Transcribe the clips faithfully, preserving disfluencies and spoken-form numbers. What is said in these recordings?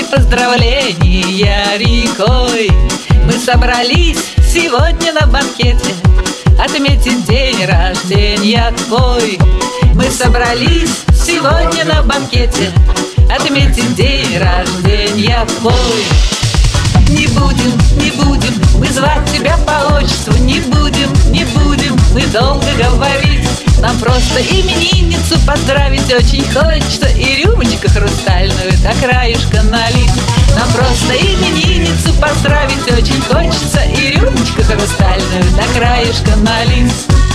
поздравления рекой. Мы собрались сегодня на банкете отметить день рождения твой. Мы собрались сегодня на банкете отметить день рождения твой. Не будем, не будем мы звать тебя по отчеству, не будем, не будем мы долго говорить. Нам просто именинницу поздравить очень хочется и рюмочку хрустальную до краешка налить. Нам просто именинницу поздравить очень хочется и рюмочку хрустальную до краешка налить.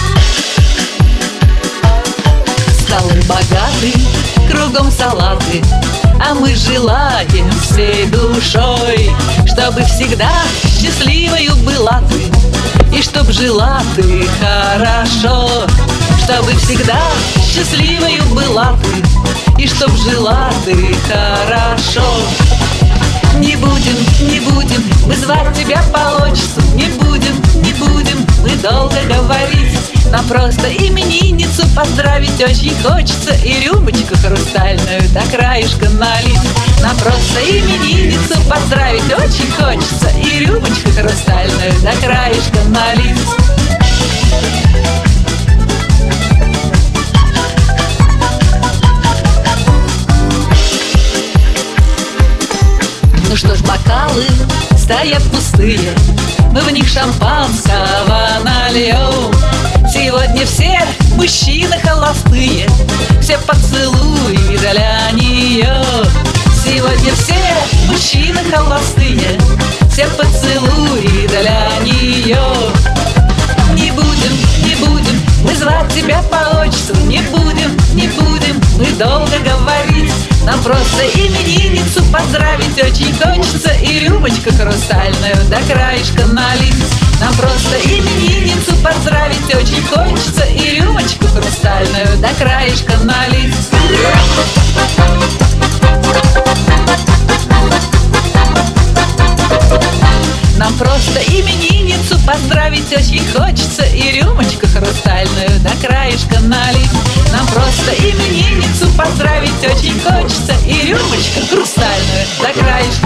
Столы богаты, кругом салаты, а мы желаем всей душой, чтобы всегда счастливою была ты, и чтоб жила ты хорошо. Чтобы всегда счастливою была ты, и чтоб жила ты хорошо. Не будем, не будем мы звать тебя по отчеству, не будем, не будем мы долго говорить. Нам просто именинницу поздравить очень хочется и рюмочку хрустальную до краешка налить. Нам просто именинницу поздравить очень хочется и рюмочку хрустальную до краешка налить. Ну что ж, бокалы стоят пустые, мы в них шампанского нальем. Сегодня все мужчины холостые, все поцелуи для нее. Сегодня все мужчины холостые, все поцелуи для нее. Не будем, не будем мы звать тебя по отчеству, не будем, не будем мы долго говорить. Нам просто именинницу поздравить очень хочется и рюмочку хрустальную до краешка налить. Нам просто именинницу поздравить очень хочется и рюмочку хрустальную до краешка налить. Нам просто именинницу поздравить очень хочется и рюмочку хрустальную до краешка налить. Нам просто именинницу поздравить очень хочется и рюмочку хрустальную до краешка